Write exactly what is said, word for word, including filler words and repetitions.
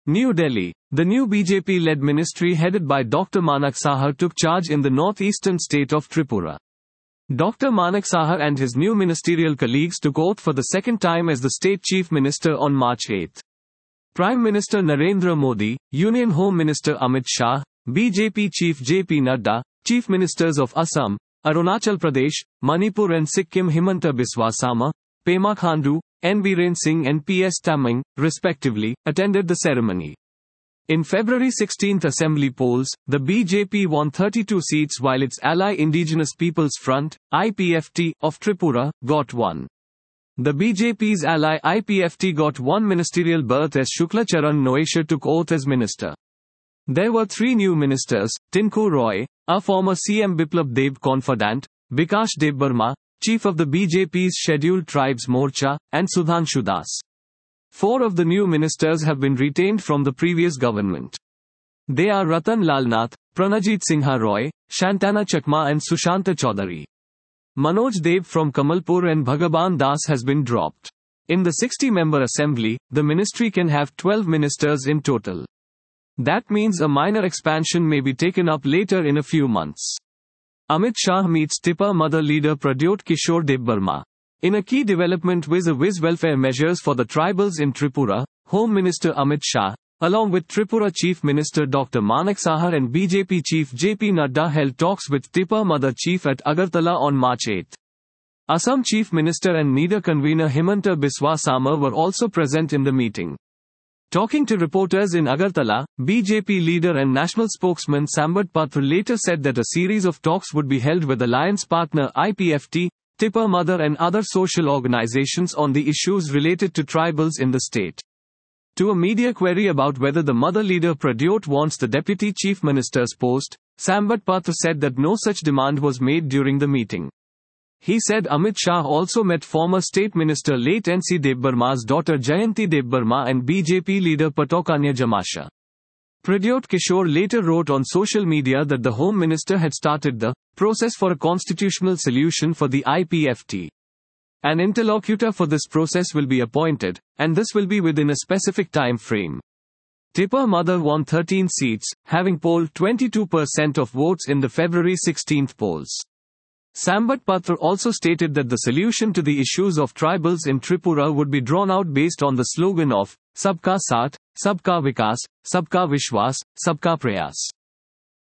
New Delhi. The new B J P-led ministry headed by Doctor Manak Saha took charge in the northeastern state of Tripura. Doctor Manak Saha and his new ministerial colleagues took oath for the second time as the state chief minister on March eighth. Prime Minister Narendra Modi, Union Home Minister Amit Shah, B J P Chief J P Nadda, Chief Ministers of Assam, Arunachal Pradesh, Manipur and Sikkim Himanta Biswa Sarma, Pema Khandu, N Biren Singh and P S Tamang, respectively, attended the ceremony. In February sixteenth assembly polls, the B J P won thirty-two seats while its ally Indigenous Peoples Front, I P F T, of Tripura, got one. The B J P's ally I P F T got one ministerial berth as Shukla Charan Noesha took oath as minister. There were three new ministers, Tinku Roy, a former C M Biplab Deb confidant, Bikash Debbarma, chief of the B J P's Scheduled Tribes Morcha, and Sudhanshu Das. Four of the new ministers have been retained from the previous government. They are Ratan Lalnath, Pranajit Singha Roy, Shantana Chakma and Sushanta Chaudhary. Manoj Dev from Kamalpur and Bhagaban Das has been dropped. In the sixty-member assembly, the ministry can have twelve ministers in total. That means a minor expansion may be taken up later in a few months. Amit Shah meets Tipper Mother leader Pradyot Kishore Debbarma. In a key development with-a-wiz welfare measures for the tribals in Tripura, Home Minister Amit Shah, along with Tripura Chief Minister Doctor Manak Saha and B J P Chief J P Nadda held talks with Tipper Mother Chief at Agartala on March eighth. Assam Chief Minister and NIDA convener Himanta Biswa Sarma were also present in the meeting. Talking to reporters in Agartala, B J P leader and national spokesman Sambit Patra later said that a series of talks would be held with alliance partner I P F T, Tipper Mother and other social organizations on the issues related to tribals in the state. To a media query about whether the mother leader Pradyot wants the deputy chief minister's post, Sambit Patra said that no such demand was made during the meeting. He said Amit Shah also met former State Minister late N C Debbarma's daughter Jayanti Debbarma and B J P leader Patokanya Jamasha. Pradyot Kishore later wrote on social media that the Home Minister had started the process for a constitutional solution for the I P F T. An interlocutor for this process will be appointed, and this will be within a specific time frame. Tipper Mother won thirteen seats, having polled twenty-two percent of votes in the February sixteenth polls. Sambit Patra also stated that the solution to the issues of tribals in Tripura would be drawn out based on the slogan of Sabka Saath, Sabka Vikas, Sabka Vishwas, Sabka Prayas.